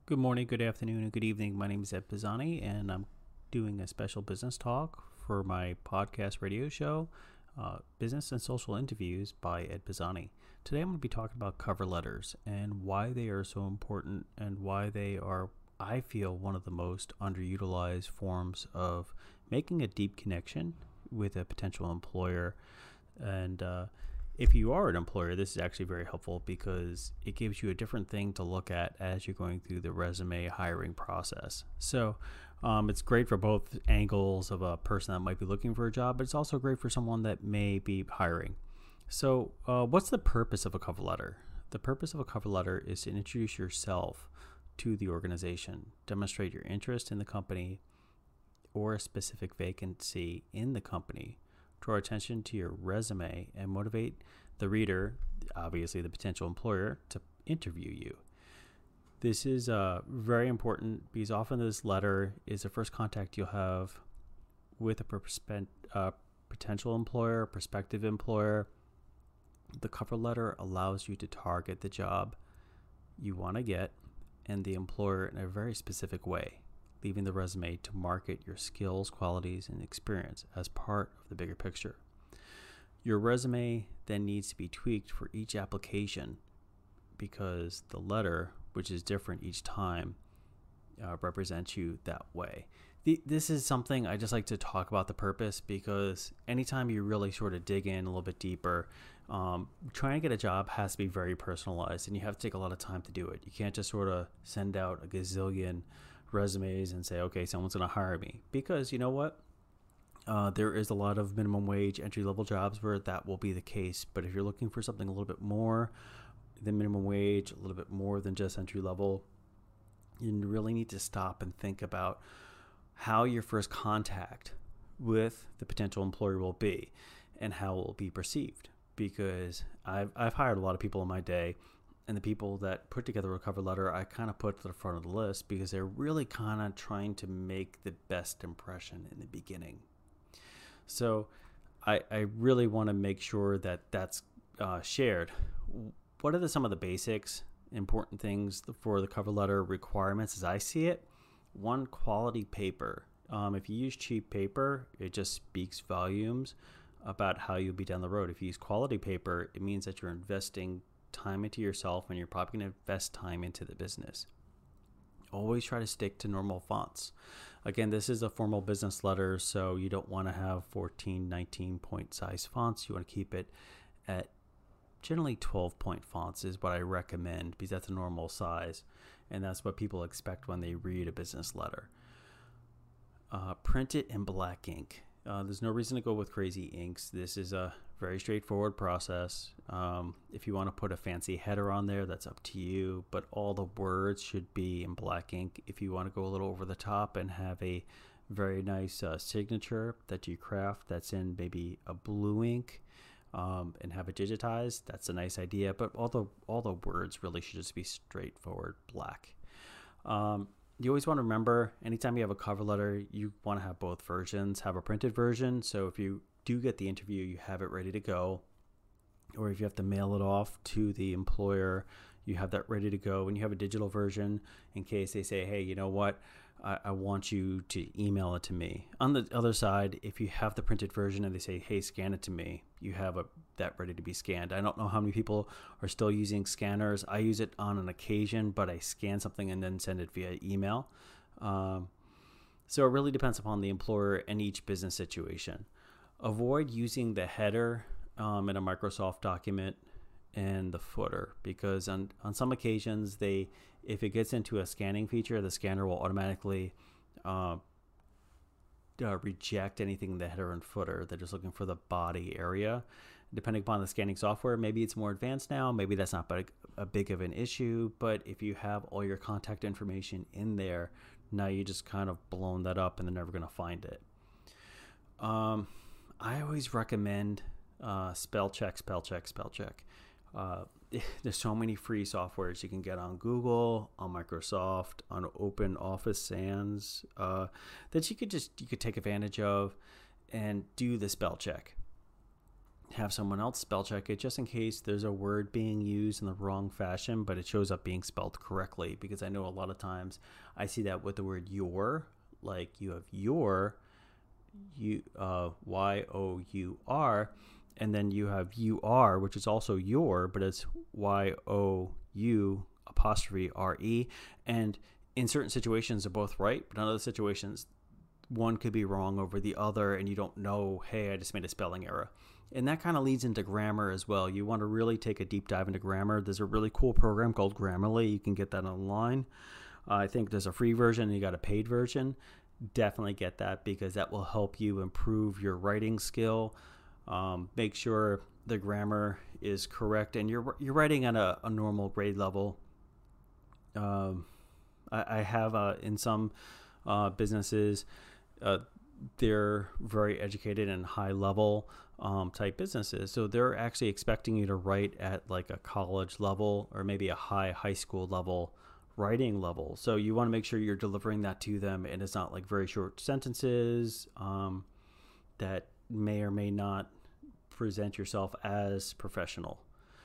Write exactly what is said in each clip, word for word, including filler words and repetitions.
Good morning, good afternoon, and good evening. My name is Ed Pisani, and I'm doing a special business talk for my podcast radio show, uh, Business and Social Interviews by Ed Pisani. Today I'm going to be talking about cover letters and why they are so important and why they are, I feel, one of the most underutilized forms of making a deep connection with a potential employer. And uh, if you are an employer, this is actually very helpful because it gives you a different thing to look at as you're going through the resume hiring process. So um, it's great for both angles of a person that might be looking for a job, but it's also great for someone that may be hiring. So uh, what's the purpose of a cover letter? The purpose of a cover letter is to introduce yourself to the organization, demonstrate your interest in the company or a specific vacancy in the company, draw attention to your resume, and motivate the reader, obviously the potential employer, to interview you. This is uh, very important because often this letter is the first contact you'll have with a perspe- uh, potential employer, prospective employer. The cover letter allows you to target the job you want to get and the employer in a very specific way, leaving the resume to market your skills, qualities, and experience as part of the bigger picture. Your resume then needs to be tweaked for each application because the letter, which is different each time, uh, represents you that way. The, this is something I just like to talk about the purpose because anytime you really sort of dig in a little bit deeper, um, trying to get a job has to be very personalized and you have to take a lot of time to do it. You can't just sort of send out a gazillion resumes and say, okay, someone's going to hire me, because you know what? Uh, there is a lot of minimum wage entry level jobs where that will be the case. But if you're looking for something a little bit more than minimum wage, a little bit more than just entry level, you really need to stop and think about how your first contact with the potential employer will be and how it will be perceived. Because I've, I've hired a lot of people in my day, and the people that put together a cover letter, I kind of put to the front of the list because they're really kind of trying to make the best impression in the beginning. So I, I really want to make sure that that's uh, shared. What are the, some of the basics, important things for the cover letter requirements as I see it? One, quality paper. Um, if you use cheap paper, it just speaks volumes about how you'll be down the road. If you use quality paper, it means that you're investing time into yourself and you're probably going to invest time into the business. Always try to stick to normal fonts. Again, this is a formal business letter, so you don't want to have fourteen, nineteen point size fonts. You want to keep it at generally twelve point fonts is what I recommend because that's a normal size and that's what people expect when they read a business letter. Uh, print it in black ink. Uh, there's no reason to go with crazy inks. This is a very straightforward process. Um, if you want to put a fancy header on there, that's up to you, but all the words should be in black ink. If you want to go a little over the top and have a very nice uh, signature that you craft that's in maybe a blue ink um, and have it digitized, that's a nice idea, but all the, all the words really should just be straightforward black. Um, You always want to remember, anytime you have a cover letter, you want to have both versions. Have a printed version, so if you do get the interview, you have it ready to go. Or if you have to mail it off to the employer, you have that ready to go. And you have a digital version in case they say, hey, you know what, I, I want you to email it to me. On the other side, if you have the printed version and they say, hey, scan it to me, you have a, that ready to be scanned. I don't know how many people are still using scanners. I use it on an occasion, but I scan something and then send it via email. Um, so it really depends upon the employer and each business situation. Avoid using the header um, in a Microsoft document and the footer, because on, on some occasions, they if it gets into a scanning feature, the scanner will automatically uh, uh, reject anything in the header and footer. They're just looking for the body area. Depending upon the scanning software, maybe it's more advanced now. Maybe that's not big, a big of an issue. But if you have all your contact information in there, now you just kind of blown that up and they're never going to find it. Um, I always recommend uh, spell check, spell check, spell check. Uh, there's so many free softwares you can get on Google, on Microsoft, on Open Office Sans uh, that you could just you could take advantage of and do the spell check. have someone else spell check it just in case there's a word being used in the wrong fashion, but it shows up being spelled correctly. Because I know a lot of times I see that with the word your, like you have your, you uh, Y O U R, and then you have U R, which is also your, but it's Y O U apostrophe R E. And in certain situations, they're both right, but in other situations, one could be wrong over the other, and you don't know, hey, I just made a spelling error. And that kind of leads into grammar as well. You want to really take a deep dive into grammar. There's a really cool program called Grammarly. You can get that online. Uh, I think there's a free version and you got a paid version. Definitely get that because that will help you improve your writing skill. Um, make sure the grammar is correct and you're you're writing at a, a normal grade level. Um, I, I have uh, in some uh, businesses, uh, they're very educated and high level um, type businesses. So they're actually expecting you to write at like a college level or maybe a high high school level writing level. So you want to make sure you're delivering that to them and it's not like very short sentences um, that may or may not present yourself as professional.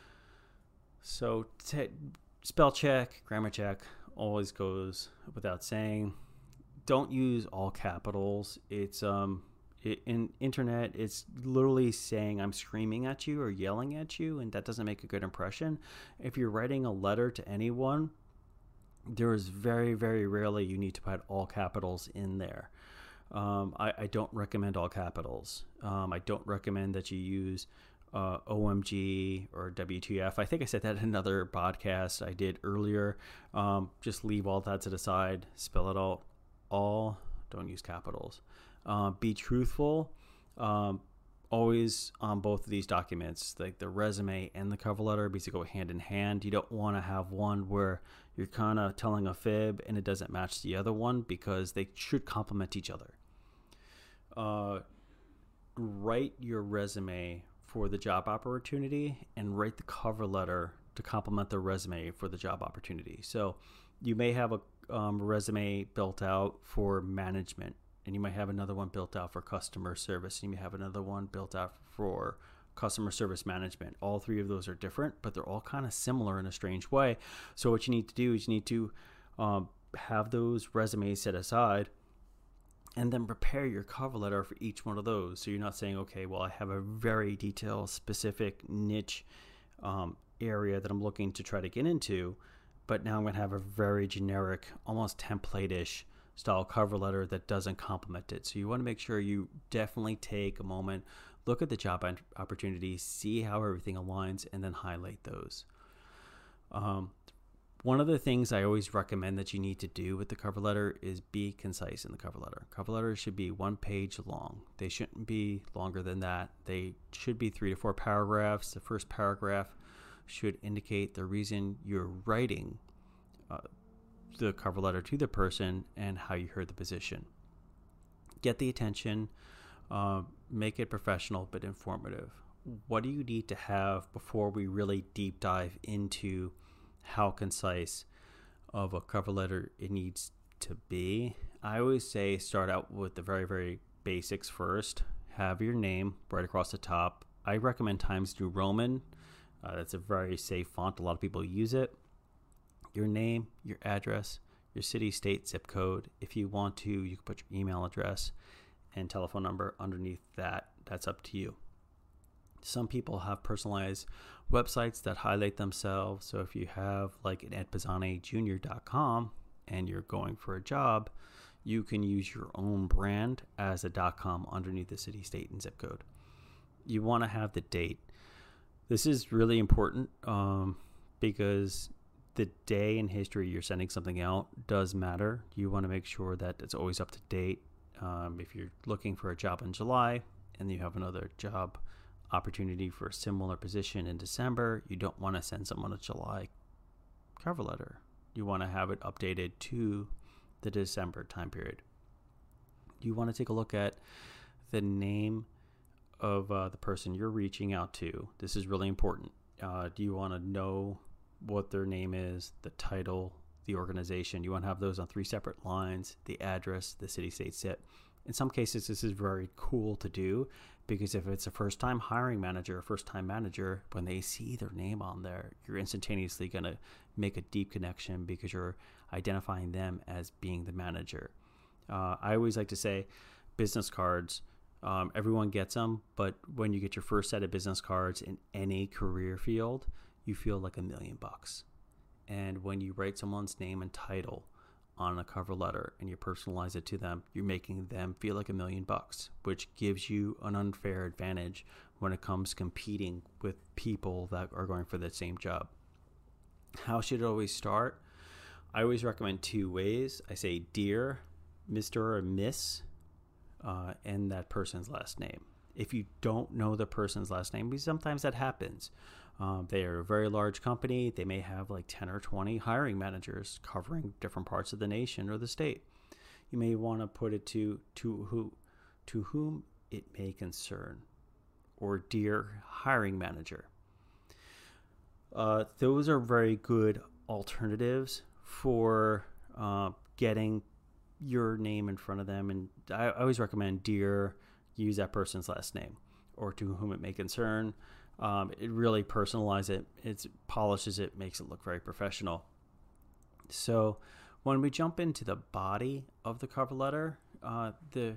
So t- spell check, grammar check always goes without saying. Don't use all capitals. It's um it, in internet, it's literally saying I'm screaming at you or yelling at you, and that doesn't make a good impression. If you're writing a letter to anyone, there is very, very rarely you need to put all capitals in there. Um, I, I don't recommend all capitals. Um, I don't recommend that you use uh, O M G or W T F. I think I said that in another podcast I did earlier. Um, just leave all that to the side. Spell it all. All. Don't use capitals. Uh, be truthful. Um, always on both of these documents, like the resume and the cover letter, because they go hand in hand. You don't want to have one where you're kind of telling a fib and it doesn't match the other one because they should complement each other. Uh, write your resume for the job opportunity and write the cover letter to complement the resume for the job opportunity. So you may have a um, resume built out for management, and you might have another one built out for customer service. And you may have another one built out for customer service management. All three of those are different, but they're all kind of similar in a strange way. So what you need to do is you need to um, have those resumes set aside and then prepare your cover letter for each one of those. So you're not saying, okay, well, I have a very detailed, specific niche um, area that I'm looking to try to get into, but now I'm going to have a very generic, almost template-ish style cover letter that doesn't complement it. So you want to make sure you definitely take a moment, look at the job opportunity, see how everything aligns, and then highlight those. Um, one of the things I always recommend that you need to do with the cover letter is be concise in the cover letter. Cover letters should be one page long. They shouldn't be longer than that. They should be three to four paragraphs. The first paragraph should indicate the reason you're writing uh, the cover letter to the person and how you heard the position. Get the attention, uh, make it professional but informative. What do you need to have before we really deep dive into how concise of a cover letter it needs to be? I always say start out with the very, very basics first. Have your name right across the top. I recommend Times New Roman. Uh, that's a very safe font. A lot of people use it. Your name, your address, your city, state, zip code. If you want to, you can put your email address and telephone number underneath that. That's up to you. Some people have personalized websites that highlight themselves. So if you have like an ed pisani junior dot com and you're going for a job, you can use your own brand as a .com underneath the city, state, and zip code. You want to have the date. This is really important um, because the day in history you're sending something out does matter. You want to make sure that it's always up to date. Um, if you're looking for a job in July and you have another job opportunity for a similar position in December, you don't want to send someone a July cover letter. You want to have it updated to the December time period. You want to take a look at the name of uh, the person you're reaching out to. This is really important. Uh, do you want to know what their name is, the title, the organization? You want to have those on three separate lines: the address, the city, state, zip, In some cases, this is very cool to do because if it's a first-time hiring manager, a first-time manager, when they see their name on there, you're instantaneously going to make a deep connection because you're identifying them as being the manager. Uh, I always like to say business cards, um, everyone gets them, but when you get your first set of business cards in any career field, you feel like a million bucks. And when you write someone's name and title on a cover letter and you personalize it to them, you're making them feel like a million bucks, which gives you an unfair advantage when it comes competing with people that are going for the same job. How should it always start? I always recommend two ways. I say dear Mister or Miss uh, and that person's last name. If you don't know the person's last name, because sometimes that happens. Um, they are a very large company. They may have like ten or twenty hiring managers covering different parts of the nation or the state. You may want to put it to to who, to whom it may concern, or dear hiring manager. Uh, those are very good alternatives for uh, getting your name in front of them. And I, I always recommend dear, use that person's last name, or to whom it may concern. Um, it really personalizes it, it polishes it, makes it look very professional. So when we jump into the body of the cover letter, uh, the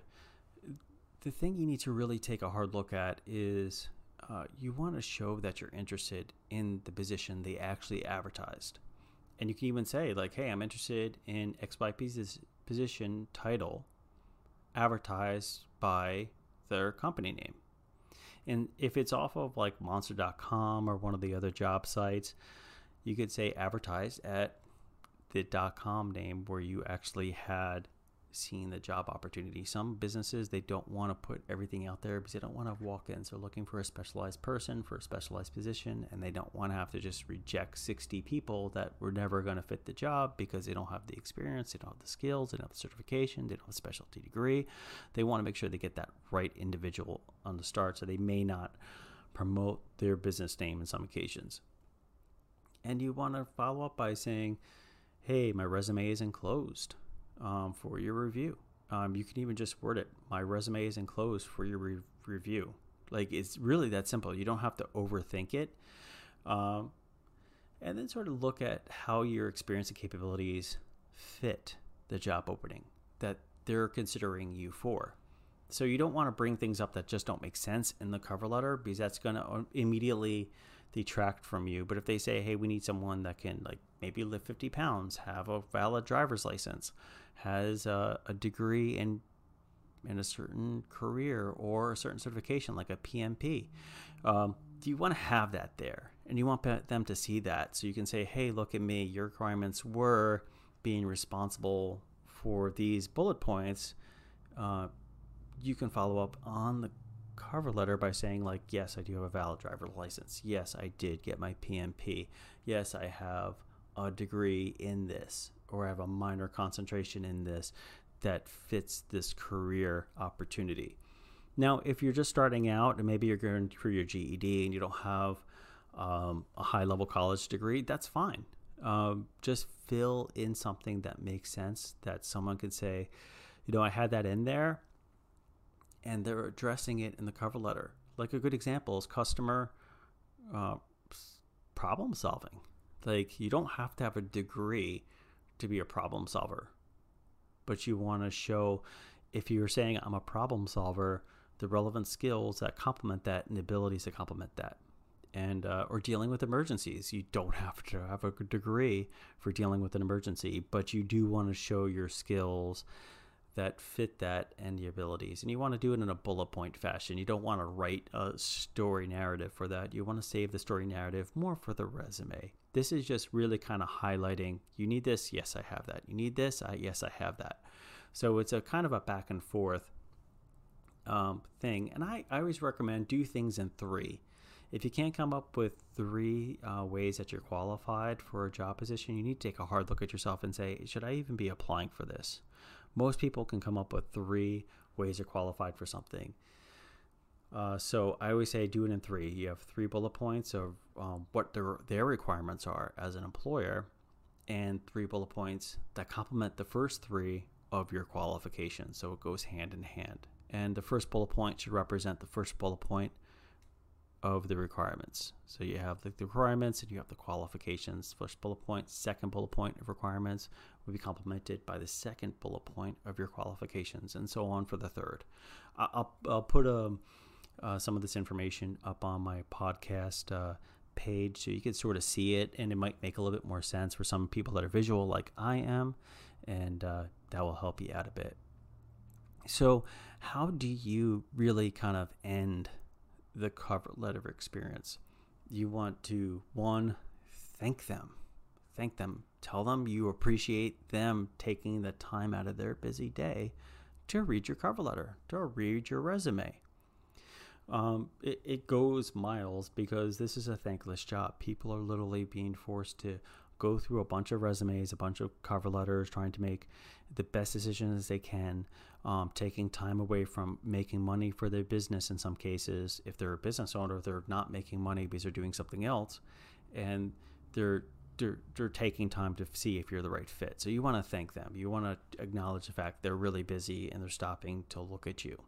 the thing you need to really take a hard look at is uh, you want to show that you're interested in the position they actually advertised. And you can even say like, hey, I'm interested in X Y Z's position title advertised by their company name. And if it's off of like monster dot com or one of the other job sites, you could say advertise at the .com name where you actually had seen the job opportunity. Some businesses, they don't want to put everything out there because they don't want to have walk-ins. They're looking for a specialized person for a specialized position, and they don't want to have to just reject sixty people that were never going to fit the job because they don't have the experience, they don't have the skills, they don't have the certification, they don't have a specialty degree. They want to make sure they get that right individual on the start, so they may not promote their business name in some occasions. And you want to follow up by saying, hey, my resume is enclosed um, for your review. Um, you can even just word it, my resume is enclosed for your re- review. Like, it's really that simple. You don't have to overthink it. Um, and then sort of look at how your experience and capabilities fit the job opening that they're considering you for. So you don't want to bring things up that just don't make sense in the cover letter, because that's going to immediately detract from you. But if they say, hey, we need someone that can like maybe lift fifty pounds, have a valid driver's license, has a, a degree in in a certain career or a certain certification like a P M P, um, you want to have that there, and you want them to see that, so you can say, hey, look at me, your requirements were being responsible for these bullet points. Uh, you can follow up on the cover letter by saying like, yes, I do have a valid driver's license. Yes, I did get my P M P. Yes, I have a degree in this, or I have a minor concentration in this that fits this career opportunity. Now, if you're just starting out and maybe you're going for your G E D and you don't have um, a high-level college degree, that's fine. Um, just fill in something that makes sense, that someone could say, you know, I had that in there, and they're addressing it in the cover letter. Like a good example is customer uh, problem solving. Like, you don't have to have a degree to be a problem solver, but you want to show, if you're saying I'm a problem solver, the relevant skills that complement that and the abilities to complement that. And uh, or dealing with emergencies. You don't have to have a degree for dealing with an emergency, but you do want to show your skills that fit that and the abilities. And you want to do it in a bullet point fashion. You don't want to write a story narrative for that. You want to save the story narrative more for the resume. This is just really kind of highlighting, you need this, yes, I have that. You need this, I, yes, I have that. So it's a kind of a back and forth um, thing. And I, I always recommend do things in three. If you can't come up with three uh, ways that you're qualified for a job position, you need to take a hard look at yourself and say, should I even be applying for this? Most people can come up with three ways they're qualified for something. Uh, so I always say do it in three. You have three bullet points of um, what their, their requirements are as an employer, and three bullet points that complement the first three of your qualifications. So it goes hand in hand. And the first bullet point should represent the first bullet point of the requirements. So you have the, the requirements and you have the qualifications. First bullet point, second bullet point of requirements will be complemented by the second bullet point of your qualifications, and so on for the third. I'll, I'll put a, uh, some of this information up on my podcast uh, page so you can sort of see it, and it might make a little bit more sense for some people that are visual like I am, and uh, that will help you out a bit. So how do you really kind of end the cover letter experience? You want to, one, thank them. Thank them. Tell them you appreciate them taking the time out of their busy day to read your cover letter, to read your resume. Um, it, it goes miles because this is a thankless job. People are literally being forced to go through a bunch of resumes, a bunch of cover letters, trying to make the best decisions they can, um, taking time away from making money for their business in some cases. If they're a business owner, they're not making money because they're doing something else, and they're they're, they're taking time to see if you're the right fit. So you want to thank them. You want to acknowledge the fact they're really busy and they're stopping to look at you.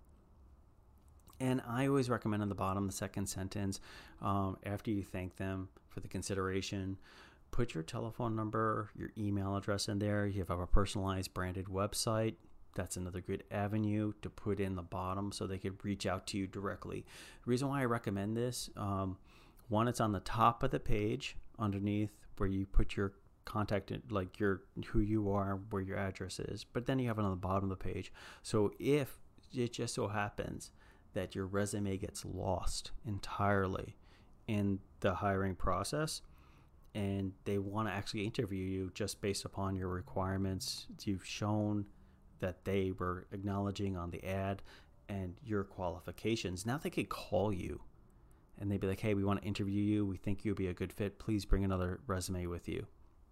And I always recommend on the bottom, the second sentence, um, after you thank them for the consideration, put your telephone number, your email address in there. You have a personalized branded website. That's another good avenue to put in the bottom so they could reach out to you directly. The reason why I recommend this, um, one, it's on the top of the page underneath where you put your contact, like your who you are, where your address is. But then you have it on the bottom of the page. So if it just so happens that your resume gets lost entirely in the hiring process, and they want to actually interview you just based upon your requirements, you've shown that they were acknowledging on the ad and your qualifications, now they could call you and they'd be like, hey, we want to interview you. We think you'll be a good fit. Please bring another resume with you.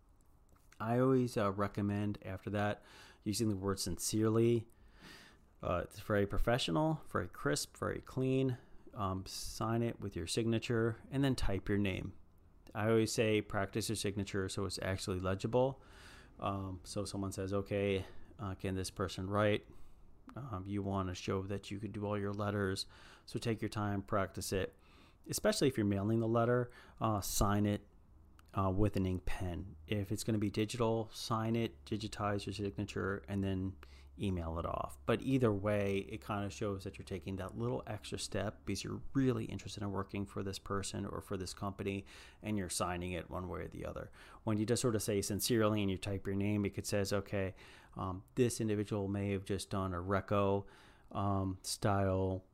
I always uh, recommend after that using the word sincerely. Uh, it's very professional, very crisp, very clean. Um, sign it with your signature and then type your name. I always say practice your signature so it's actually legible. Um, so someone says, okay, uh, can this person write? Um, you want to show that you could do all your letters. So take your time, practice it. Especially if you're mailing the letter, uh, sign it uh, with an ink pen. If it's going to be digital, sign it, digitize your signature, and then email it off. But either way, it kind of shows that you're taking that little extra step because you're really interested in working for this person or for this company, and you're signing it one way or the other. When you just sort of say sincerely and you type your name, it could says, okay, um, this individual may have just done a reco um, style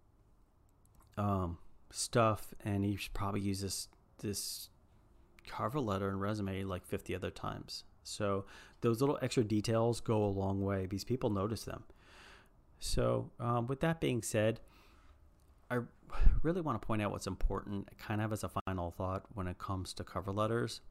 um, stuff, and he should probably use this this cover letter and resume like fifty other times. So those little extra details go a long way because people notice them. So um, with that being said, I really want to point out what's important kind of as a final thought when it comes to cover letters.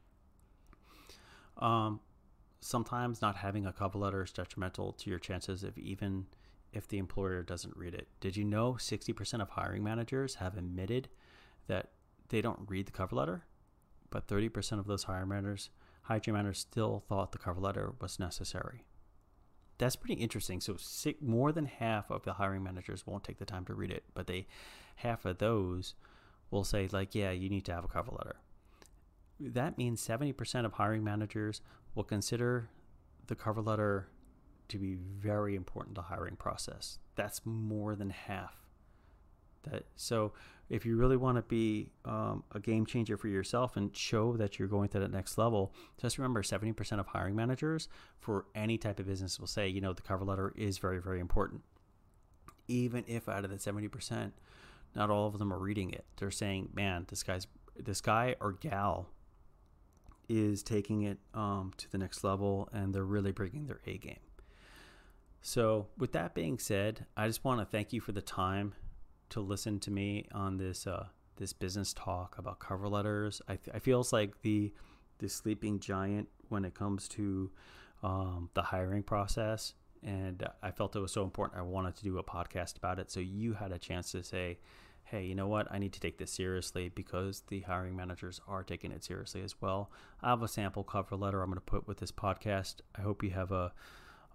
Um, sometimes not having a cover letter is detrimental to your chances of even if the employer doesn't read it. Did you know sixty percent of hiring managers have admitted that they don't read the cover letter, but thirty percent of those hiring managers hiring managers still thought the cover letter was necessary? That's pretty interesting. So six, more than half of the hiring managers won't take the time to read it, but they half of those will say like, yeah, you need to have a cover letter. That means seventy percent of hiring managers will consider the cover letter to be very important to the hiring process. That's more than half. That so if you really want to be um, a game changer for yourself and show that you're going to that next level, just remember seventy percent of hiring managers for any type of business will say, you know, the cover letter is very, very important. Even if out of the seventy percent, not all of them are reading it. They're saying, man, this guy's this guy or gal is taking it um, to the next level, and they're really bringing their A game. So with that being said, I just want to thank you for the time to listen to me on this uh, this business talk about cover letters. I, th- I feel it's like the the sleeping giant when it comes to um, the hiring process, and I felt it was so important. I wanted to do a podcast about it, so you had a chance to say, hey, you know what? I need to take this seriously because the hiring managers are taking it seriously as well. I have a sample cover letter I'm going to put with this podcast. I hope you have a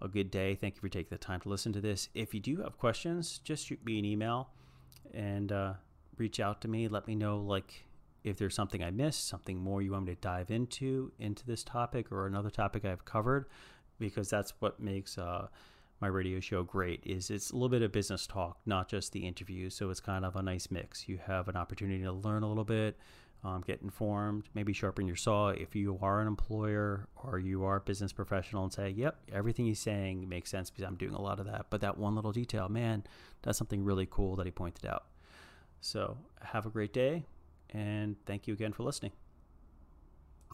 a good day. Thank you for taking the time to listen to this. If you do have questions, just shoot me an email and uh, reach out to me. Let me know, like, if there's something I missed, something more you want me to dive into, into this topic or another topic I've covered, because that's what makes uh, my radio show great, is it's a little bit of business talk, not just the interviews. So it's kind of a nice mix. You have an opportunity to learn a little bit, um, get informed, maybe sharpen your saw if you are an employer or you are a business professional, and say, yep, everything he's saying makes sense because I'm doing a lot of that. But that one little detail, man, that's something really cool that he pointed out. So have a great day. And thank you again for listening.